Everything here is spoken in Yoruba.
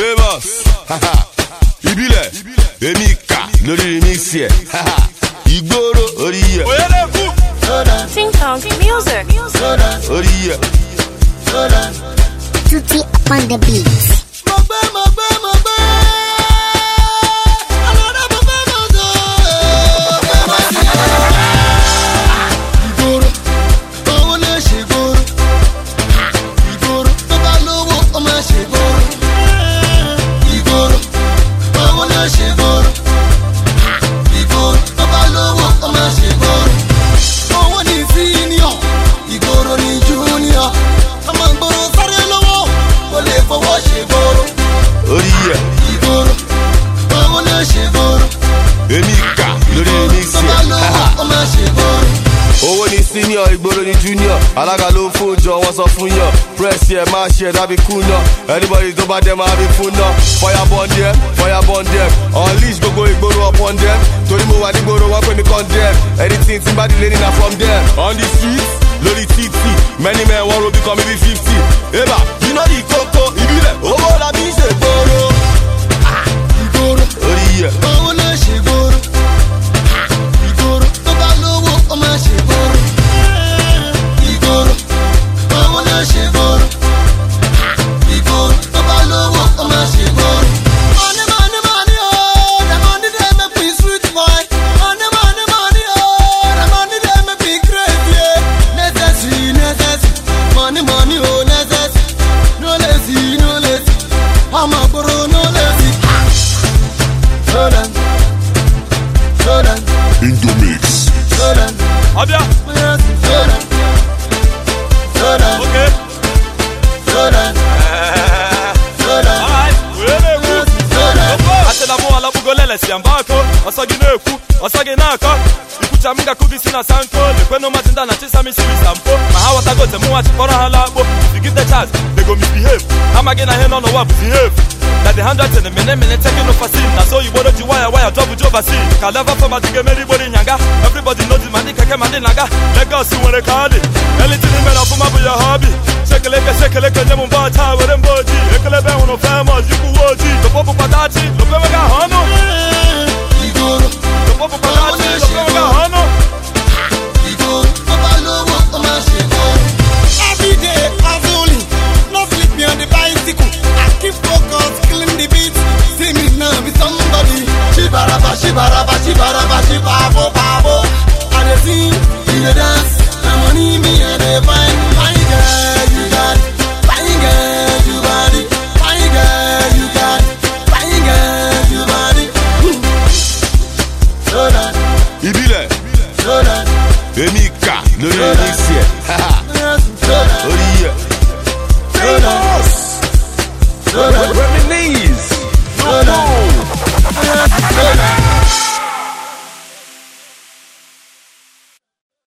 Famous, Ibile, Emika, lórí remix yẹ. Igboro, orí yẹ. Think Town Music. Orí yẹ. Tutti upon the beat. Owó ni senior, ìgboro ni junior. Alága ló fún jọ, wọ́n sọ fún yàn. Press yẹ, máa ṣe dábì kú náà. Anybody tó bá dẹ̀ máa bí fún náà. Fire burn them. Unleash gbogbo ìgboro upon them. Torí mo wà nígboro, wọ́n pè mí condemn. Anything tí bá dilé nínú from them. On the streets, lórí títì. Many men wọ́n ro bí kan mi bí 50. Eba, you know the koko, ìbílẹ̀. Owó la bí ṣe gboro. Ìgboro, orí yẹ. Owó náà ṣe gboro. Ìgboro, tó bá lówó, ó máa ṣe gboro. Ìgboro, owó náà ṣe gboro. Ìgboro, tó bá lówó, ó máa ṣe gboro. Money, oh, the money they make me sweet boy. Money, oh, the money they make me crazy. Necessary. Money, oh, necessary. No lazy. I'm a bro, no lazy. Slow down. In the mix. Slow down. Abia. Slow down. Okay. Slow down. Alright. Atela mo ala bugolele si ambako. Osagi neku, osagi naka. Ikucha minga kubisi na sanko. Lekweno matinda na chisa misiri sampo. Mahawa tagote muwa chikora halabo. You give the chance, they go misbehave. Amagena heno no wa behave. That the hundreds and the minute taking over scene. That's all you wanted to wire double job see. Kaleva for my digga everybody nyanga. Everybody knows the money kake mandi naga. Let go see when they call it. Anything in for my your hobby. Shake a leg and them about time with them boji. Ekelebe uno famous, you could watch it. The popo patachi, the pemega hano. Igoro, The popo patachi, the pemega hano. Igoro, every day I'm rolling. No flip me on the bicycle. I keep focus, killing the beat. See me now be somebody. Shibaraba, babo. And they sing, in the dance. The money me and they find. My girl, you got it. My girl, you got it. My girl, you got it. My girl, you got it. Slow down. Ibile, Slow down. Emika, lórí remix yẹ.